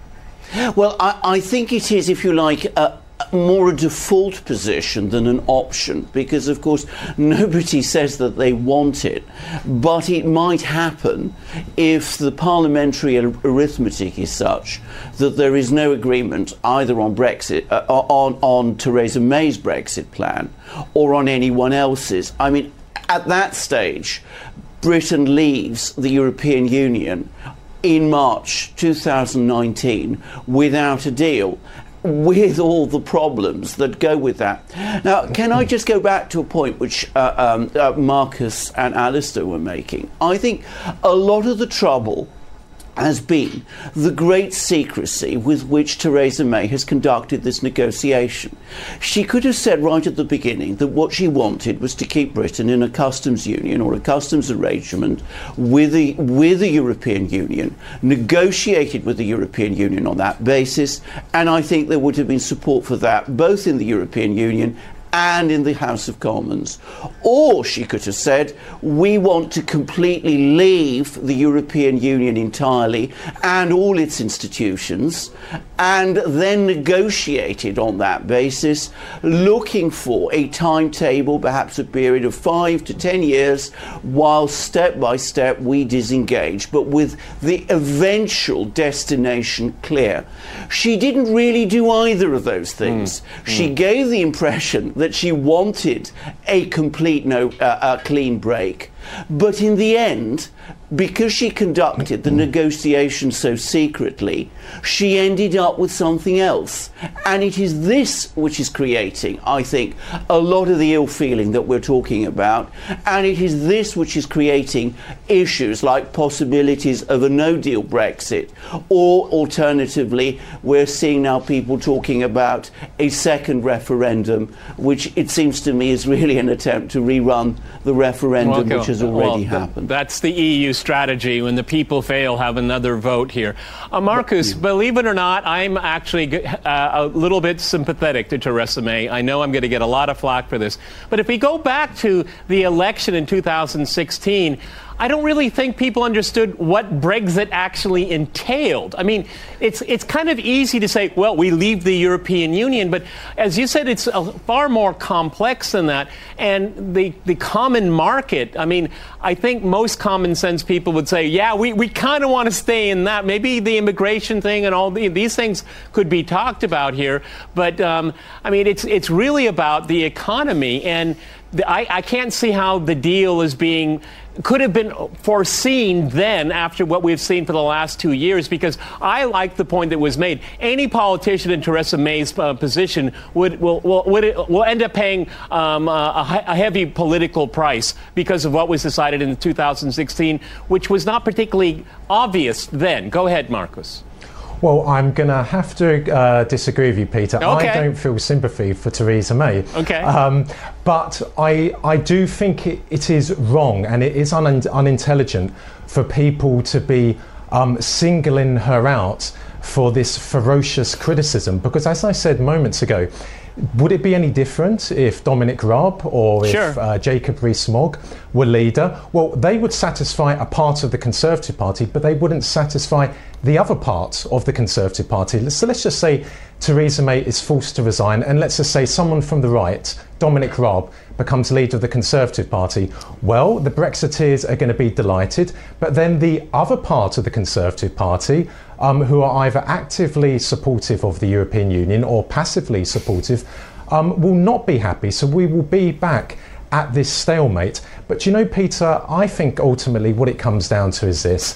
Well, I, I think it is, if you like, a, more a default position than an option, because, of course, nobody says that they want it, but it might happen if the parliamentary arithmetic is such that there is no agreement either on Brexit, uh, on, on Theresa May's Brexit plan, or on anyone else's. I mean, at that stage, Britain leaves the European Union in March two thousand nineteen without a deal, with all the problems that go with that. Now, can I just go back to a point which uh, um, uh, Marcus and Alistair were making? I think a lot of the trouble has been the great secrecy with which Theresa May has conducted this negotiation. She could have said right at the beginning that what she wanted was to keep Britain in a customs union or a customs arrangement with the, with the European Union, negotiated with the European Union on that basis, and I think there would have been support for that both in the European Union and in the House of Commons. Or she could have said, we want to completely leave the European Union entirely and all its institutions, and then negotiated on that basis, looking for a timetable, perhaps a period of five to ten years, while step by step we disengage, but with the eventual destination clear. She didn't really do either of those things. Mm. She mm. gave the impression that she wanted a complete no, uh, a clean break. But in the end, because she conducted the negotiations so secretly, she ended up with something else. And it is this which is creating, I think, a lot of the ill feeling that we're talking about. And it is this which is creating issues like possibilities of a no-deal Brexit. Or alternatively, we're seeing now people talking about a second referendum, which it seems to me is really an attempt to rerun the referendum well, which has already well, happened. That's the E U strategy. When the people fail, have another vote here. Uh, Marcus, believe it or not, I'm actually uh, a little bit sympathetic to Theresa May. I know I'm going to get a lot of flack for this. But if we go back to the election in two thousand sixteen, I don't really think people understood what Brexit actually entailed. I mean, it's it's kind of easy to say, well, we leave the European Union, but as you said, it's a, far more complex than that. And the, the common market, I mean, I think most common sense people would say, yeah, we, we kind of want to stay in that. Maybe the immigration thing and all the, these things could be talked about here. But, um, I mean, it's it's really about the economy. And the, I, I can't see how the deal is being could have been foreseen then after what we've seen for the last two years, because I like the point that was made. Any politician in Theresa May's uh, position would will will, would it, will end up paying um, a, a heavy political price because of what was decided in two thousand sixteen, which was not particularly obvious then. Go ahead, Marcus. Well, I'm going to have to uh, disagree with you, Peter. Okay. I don't feel sympathy for Theresa May. Okay. Um, but I, I do think it, it is wrong and it is un- unintelligent for people to be um, singling her out for this ferocious criticism. Because as I said moments ago, would it be any different if Dominic Raab or sure. if uh, Jacob Rees-Mogg were leader? Well, they would satisfy a part of the Conservative Party, but they wouldn't satisfy the other part of the Conservative Party. So let's just say Theresa May is forced to resign, and let's just say someone from the right, Dominic Raab, becomes leader of the Conservative Party. Well, the Brexiteers are going to be delighted, but then the other part of the Conservative Party, um, who are either actively supportive of the European Union or passively supportive, um, will not be happy. So we will be back at this stalemate. But you know, Peter, I think ultimately what it comes down to is this.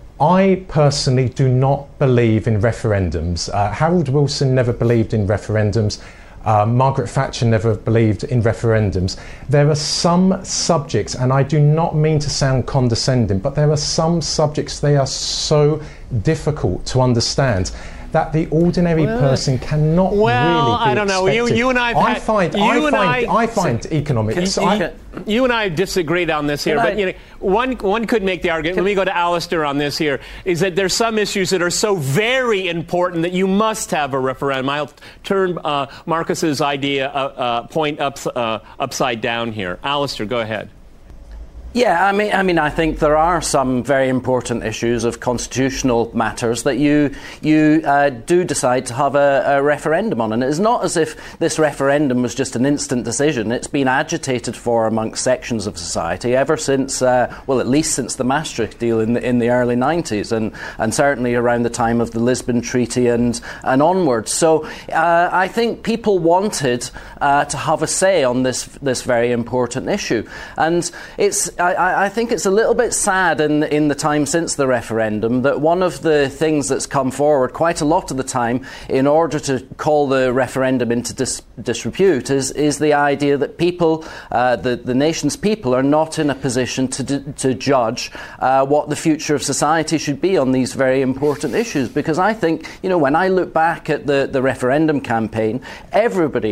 I personally do not believe in referendums. Uh, Harold Wilson never believed in referendums. Uh, Margaret Thatcher never believed in referendums. There are some subjects, and I do not mean to sound condescending, but there are some subjects, they are so difficult to understand that the ordinary well, person cannot well, really be I don't know. You, you and I, I find, you I and find, I, I find economics. You, I, you and I disagreed on this here, Can but I, you know, one one could make the argument. Let me go to Alistair on this here. Is that there's some issues that are so very important that you must have a referendum. I'll turn uh, Marcus's idea uh, uh, point up, uh, upside down here. Alistair, go ahead. Yeah, I mean, I mean, I think there are some very important issues of constitutional matters that you you uh, do decide to have a, a referendum on, and it's not as if this referendum was just an instant decision. It's been agitated for amongst sections of society ever since, uh, well, at least since the Maastricht deal in the in the early nineties, and and certainly around the time of the Lisbon Treaty and and onwards. So uh, I think people wanted uh, to have a say on this this very important issue, and it's. I, I think it's a little bit sad in, in the time since the referendum that one of the things that's come forward quite a lot of the time in order to call the referendum into dis, disrepute is, is the idea that people, uh, the, the nation's people, are not in a position to, to judge uh, what the future of society should be on these very important issues. Because I think, you know, when I look back at the, the referendum campaign, everybody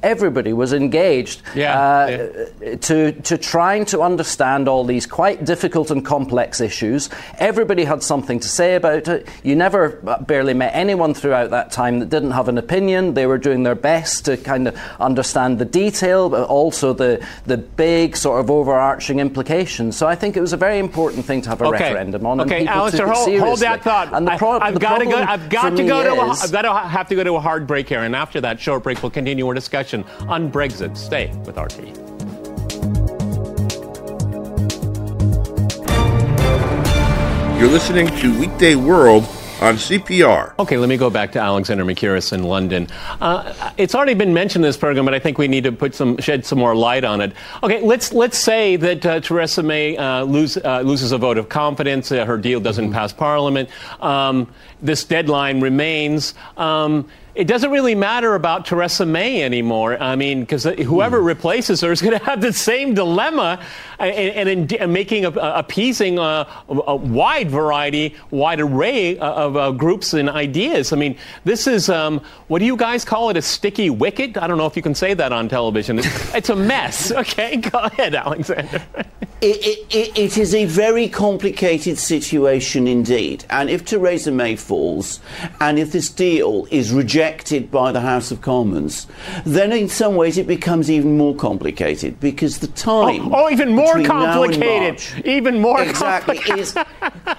everybody was engaged yeah, uh, yeah. to to trying to understand all these quite difficult and complex issues. Everybody had something to say about it. You never barely met anyone throughout that time that didn't have an opinion. They were doing their best to kind of understand the detail, but also the the big sort of overarching implications. So I think it was a very important thing to have a okay. referendum on. Okay, and Alistair, hold, hold that thought. And the pro- I, I've the got to go. I've got to go to. A, is, I've got to have to go to a hard break here, and after that short break, we'll continue our discussion on Brexit. Stay with R T. You're listening to Weekday World on C P R. Okay, let me go back to Alexander Mercouris in London. Uh, it's already been mentioned in this program, but I think we need to put some shed some more light on it. Okay, let's let's say that uh, Theresa May uh, lose, uh, loses a vote of confidence. Uh, her deal doesn't pass Parliament. Um, this deadline remains. Um, It doesn't really matter about Theresa May anymore. I mean, because whoever replaces her is going to have the same dilemma and, and in, making a, appeasing a, a wide variety, wide array of uh, groups and ideas. I mean, this is, um, what do you guys call it, a sticky wicket? I don't know if you can say that on television. It's, it's a mess. Okay, go ahead, Alexander. It, it, it is a very complicated situation indeed. And if Theresa May falls, and if this deal is rejected by the House of Commons, then in some ways it becomes even more complicated, because the time... Oh, oh even more complicated. March, even more exactly, complicated.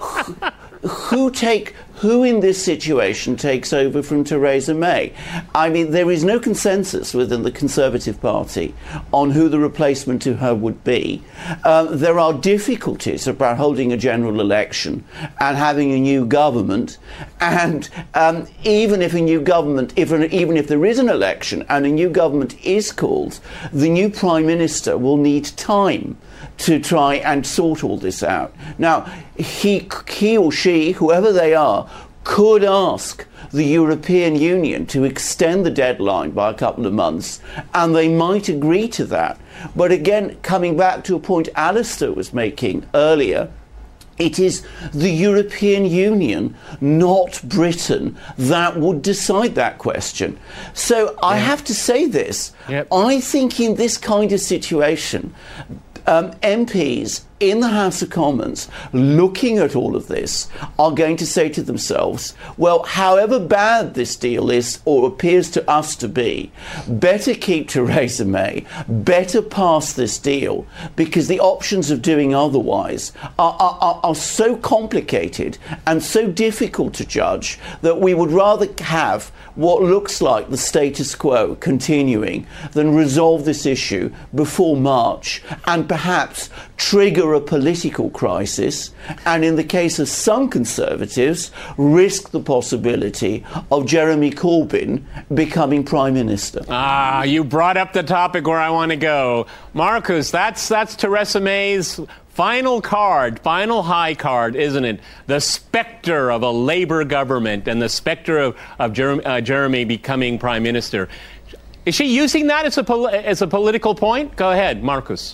Is who take... Who in this situation takes over from Theresa May? I mean, there is no consensus within the Conservative Party on who the replacement to her would be. Um, there are difficulties about holding a general election and having a new government. And um, even if a new government, if an, even if there is an election and a new government is called, the new Prime Minister will need time to try and sort all this out. Now, he, he or she, whoever they are, could ask the European Union to extend the deadline by a couple of months, and they might agree to that. But again, coming back to a point Alistair was making earlier, it is the European Union, not Britain, that would decide that question. So yeah. I have to say this. Yep. I think in this kind of situation, um, M Ps in the House of Commons looking at all of this are going to say to themselves, well, however bad this deal is or appears to us to be, better keep Theresa May, better pass this deal, because the options of doing otherwise are, are, are so complicated and so difficult to judge that we would rather have what looks like the status quo continuing than resolve this issue before March and perhaps trigger a political crisis, and in the case of some Conservatives, risk the possibility of Jeremy Corbyn becoming Prime Minister. Ah, you brought up the topic where I want to go. Marcus, that's that's Theresa May's final card, final high card, isn't it? The specter of a Labour government and the specter of, of Jeremy, uh, Jeremy becoming Prime Minister. Is she using that as a, pol- as a political point? Go ahead, Marcus.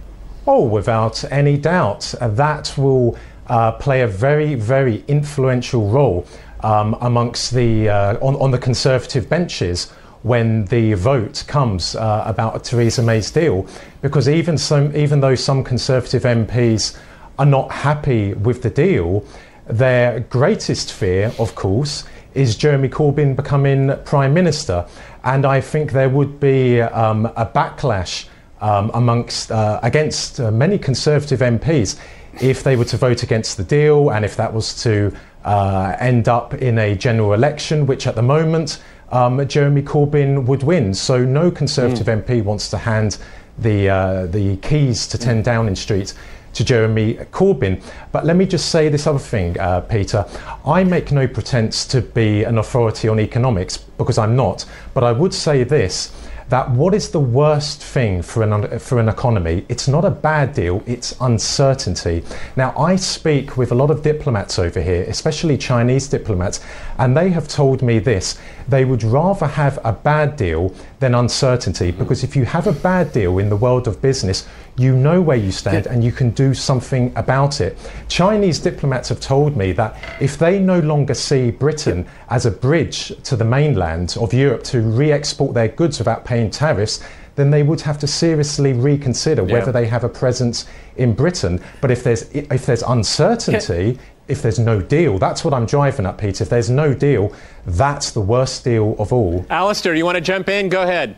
Oh, without any doubt. Uh, that will uh, play a very, very influential role um, amongst the uh, on, on the Conservative benches when the vote comes uh, about Theresa May's deal, because even some, even though some Conservative M Ps are not happy with the deal, their greatest fear, of course, is Jeremy Corbyn becoming Prime Minister, and I think there would be um, a backlash Um, amongst uh, against uh, many Conservative M Ps if they were to vote against the deal, and if that was to uh, end up in a general election, which at the moment um, Jeremy Corbyn would win. So no Conservative mm. M P wants to hand the uh, the keys to ten Downing Street to Jeremy Corbyn. But let me just say this other thing, uh, Peter. I make no pretense to be an authority on economics, because I'm not, but I would say this, that what is the worst thing for an for an economy? It's not a bad deal, it's uncertainty. Now, I speak with a lot of diplomats over here, especially Chinese diplomats, and they have told me this. They would rather have a bad deal than uncertainty, because if you have a bad deal in the world of business, you know where you stand and you can do something about it. Chinese diplomats have told me that if they no longer see Britain as a bridge to the mainland of Europe to re-export their goods without paying tariffs, then they would have to seriously reconsider yeah. whether they have a presence in Britain. But if there's if there's uncertainty, Can- if there's no deal, that's what I'm driving at, Peter. If there's no deal, that's the worst deal of all. Alistair, you want to jump in? Go ahead.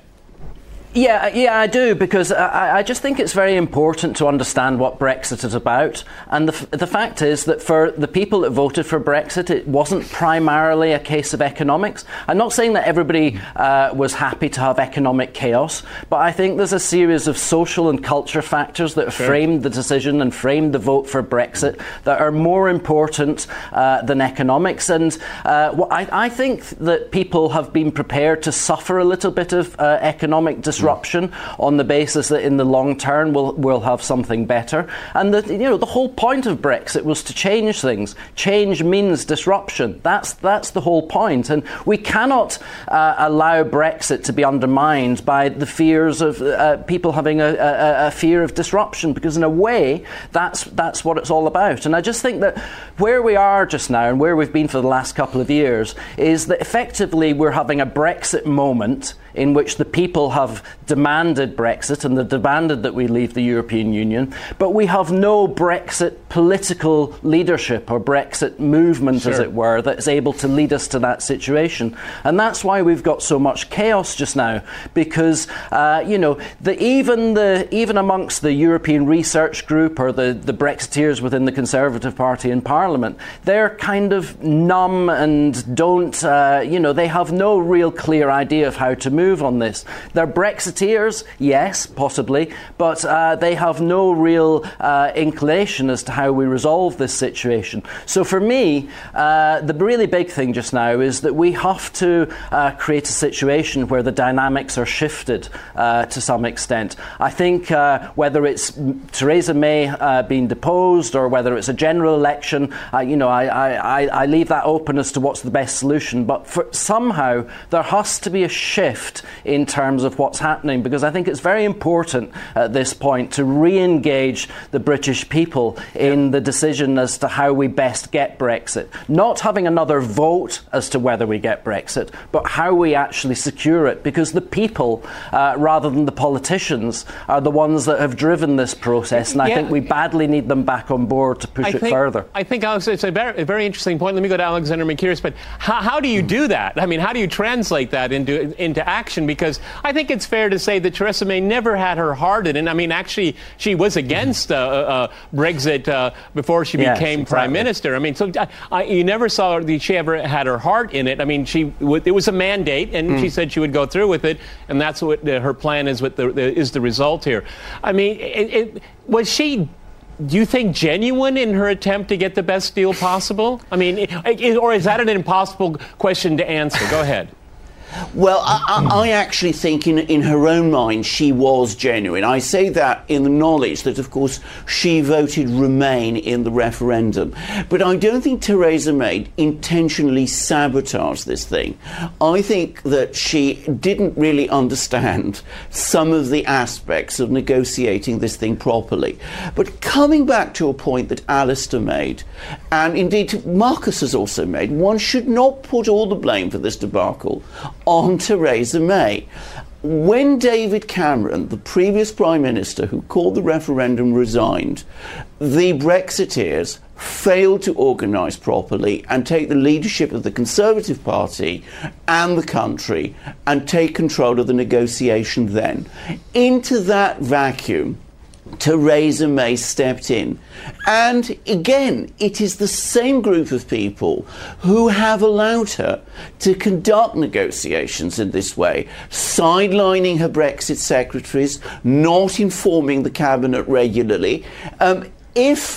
Yeah, yeah, I do, because I, I just think it's very important to understand what Brexit is about. And the, the fact is that for the people that voted for Brexit, it wasn't primarily a case of economics. I'm not saying that everybody uh, was happy to have economic chaos, but I think there's a series of social and culture factors that sure. framed the decision and framed the vote for Brexit that are more important uh, than economics. And uh, well, I, I think that people have been prepared to suffer a little bit of uh, economic disruption disruption on the basis that in the long term we'll, we'll have something better. And that, you know, the whole point of Brexit was to change things. Change means disruption. That's that's the whole point. And we cannot uh, allow Brexit to be undermined by the fears of uh, people having a, a, a fear of disruption, because in a way that's that's what it's all about. And I just think that where we are just now and where we've been for the last couple of years is that effectively we're having a Brexit moment in which the people have demanded Brexit and they've demanded that we leave the European Union, but we have no Brexit political leadership or Brexit movement, sure. as it were, that is able to lead us to that situation. And that's why we've got so much chaos just now, because, uh, you know, the, even the even amongst the European Research Group or the, the Brexiteers within the Conservative Party in Parliament, they're kind of numb and don't, uh, you know, they have no real clear idea of how to move on this. They're Brexiteers, yes, possibly, but uh, they have no real uh, inclination as to how we resolve this situation. So for me, uh, the really big thing just now is that we have to uh, create a situation where the dynamics are shifted uh, to some extent. I think uh, whether it's Theresa May uh, being deposed or whether it's a general election, uh, you know, I, I, I leave that open as to what's the best solution. But for, somehow there has to be a shift in terms of what's happening, because I think it's very important at this point to re-engage the British people in the decision as to how we best get Brexit. Not having another vote as to whether we get Brexit, but how we actually secure it, because the people, uh, rather than the politicians, are the ones that have driven this process, and I yeah. think we badly need them back on board to push I it think, further. I think, Alex, it's a very, a very interesting point. Let me go to Alexander Mercouris, but how, how do you do that? I mean, how do you translate that into into action? Because I think it's fair to say that Theresa May never had her heart in it. I mean, actually, she was against uh, uh, Brexit uh, before she yes, became exactly. Prime Minister. I mean, so uh, I, you never saw that she ever had her heart in it. I mean, she w- it was a mandate, and mm. she said she would go through with it, and that's what uh, her plan is. What the, the, is the result here? I mean, it, it, was she? Do you think genuine in her attempt to get the best deal possible? I mean, it, it, or is that an impossible question to answer? Go ahead. Well, I, I actually think in, in her own mind she was genuine. I say that in the knowledge that, of course, she voted Remain in the referendum. But I don't think Theresa May intentionally sabotaged this thing. I think that she didn't really understand some of the aspects of negotiating this thing properly. But coming back to a point that Alistair made, and indeed Marcus has also made, one should not put all the blame for this debacle on Theresa May. When David Cameron, the previous Prime Minister who called the referendum, resigned, the Brexiteers failed to organise properly and take the leadership of the Conservative Party and the country and take control of the negotiation then. Into that vacuum, Theresa May stepped in. And again, it is the same group of people who have allowed her to conduct negotiations in this way, sidelining her Brexit secretaries, not informing the cabinet regularly. Um, if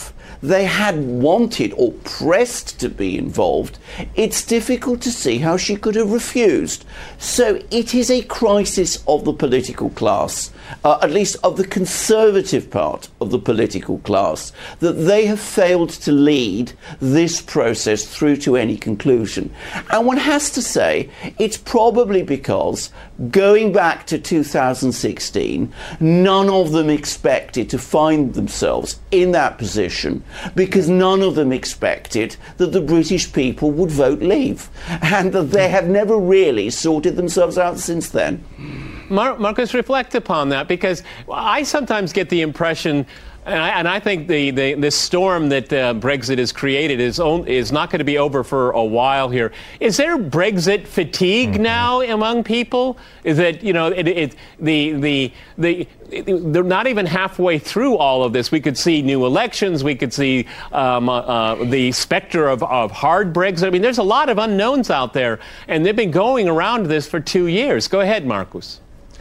they had wanted or pressed to be involved, it's difficult to see how she could have refused. So it is a crisis of the political class, uh, at least of the conservative part of the political class, that they have failed to lead this process through to any conclusion. And one has to say it's probably because, going back to two thousand sixteen, none of them expected to find themselves in that position, because none of them expected that the British people would vote leave, and that they have never really sorted themselves out since then. Mar- Marcus, reflect upon that, because I sometimes get the impression, and I, and I think the, the this storm that uh, Brexit has created is on, is not going to be over for a while here. Is there Brexit fatigue mm-hmm. now among people? Is it, you know, it, it, the the the it, they're not even halfway through all of this. We could see new elections. We could see um, uh, uh, the specter of, of hard Brexit. I mean, there's a lot of unknowns out there, and they've been going around this for two years. Go ahead, Marcus.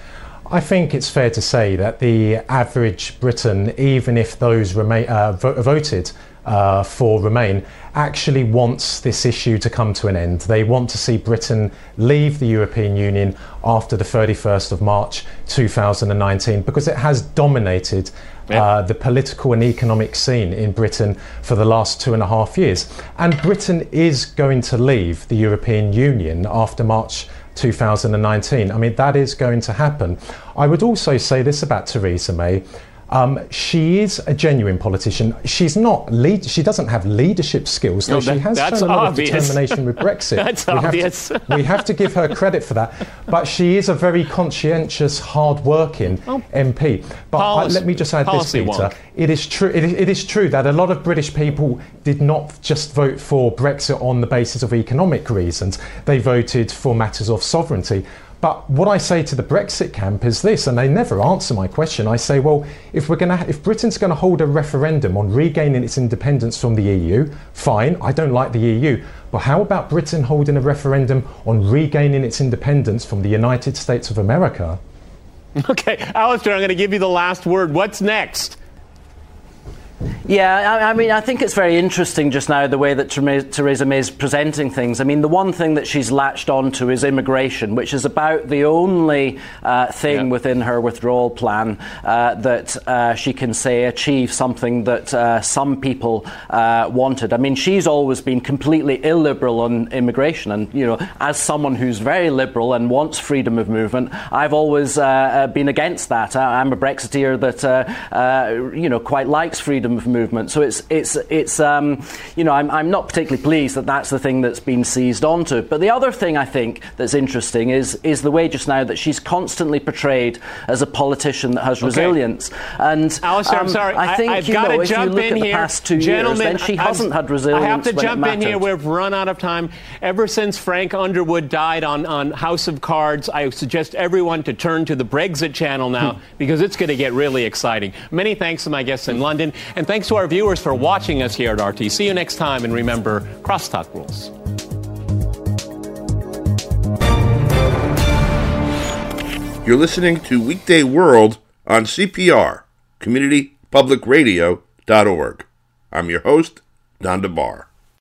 I think it's fair to say that the average Briton, even if those remain, uh, vo- voted uh, for Remain, actually wants this issue to come to an end. They want to see Britain leave the European Union after the thirty-first of March two thousand nineteen, because it has dominated uh, yep. the political and economic scene in Britain for the last two and a half years. And Britain is going to leave the European Union after March two thousand nineteen. I mean, that is going to happen. I would also say this about Theresa May. Um, she is a genuine politician. She's not lead. She doesn't have leadership skills, though. No, that, she has shown a lot obvious. of determination with Brexit. That's we obvious. Have to, we have to give her credit for that. But she is a very conscientious, hard-working oh. M P. But Policy, I, let me just add this, Peter. Wonk. It is true. It, it is true that a lot of British people did not just vote for Brexit on the basis of economic reasons. They voted for matters of sovereignty. But what I say to the Brexit camp is this, and they never answer my question. I say, well, if we're going to, if Britain's going to hold a referendum on regaining its independence from the E U, fine. I don't like the E U, but how about Britain holding a referendum on regaining its independence from the United States of America? Okay, Alistair, I'm going to give you the last word. What's next? Yeah, I, I mean, I think it's very interesting just now the way that Theresa May is presenting things. I mean, the one thing that she's latched onto is immigration, which is about the only uh, thing yeah. within her withdrawal plan uh, that uh, she can say achieve something that uh, some people uh, wanted. I mean, she's always been completely illiberal on immigration, and you know, as someone who's very liberal and wants freedom of movement, I've always uh, been against that. I'm a Brexiteer that uh, uh, you know quite likes freedom of movement. So it's it's it's um, you know I'm I'm not particularly pleased that that's the thing that's been seized onto. But the other thing I think that's interesting is is the way just now that she's constantly portrayed as a politician that has okay. resilience. And Alistair, um, I'm sorry, I think I, I've you got know to if jump you look in at the here, past two gentlemen. years, then she I've, hasn't had resilience. I have to when jump it in here. mattered. We've run out of time. Ever since Frank Underwood died on on House of Cards, I suggest everyone to turn to the Brexit channel now because it's going to get really exciting. Many thanks to my guests in London, and thanks to our viewers for watching us here at R T. See you next time, and remember, crosstalk rules. You're listening to Weekday World on C P R, community public radio dot org. I'm your host, Don DeBar.